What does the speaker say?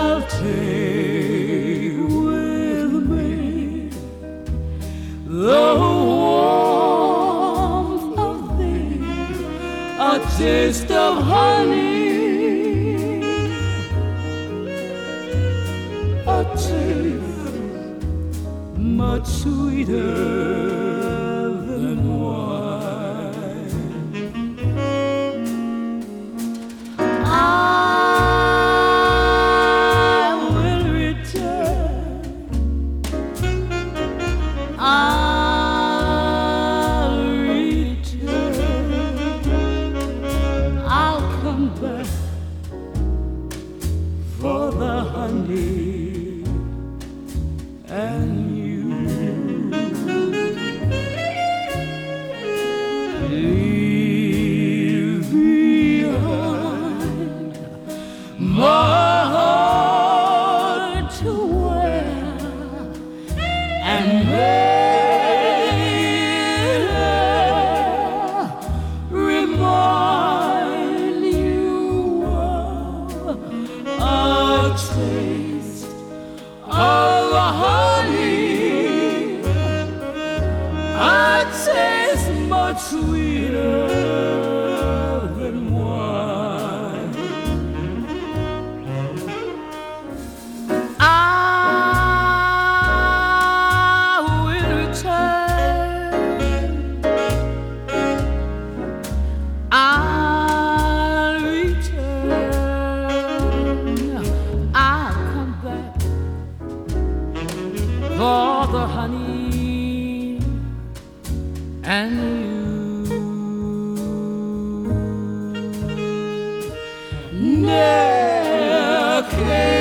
I'll take with me the warmth of thee, a taste of honey, a taste much sweeter than wine. I will return, I'll return, I'll come back for the honey and you. Leave behind my heart to wear and remind you of a taste of honey, a taste much sweeter than wine. I will return, I'll return, I'll come back for the honey and you. Never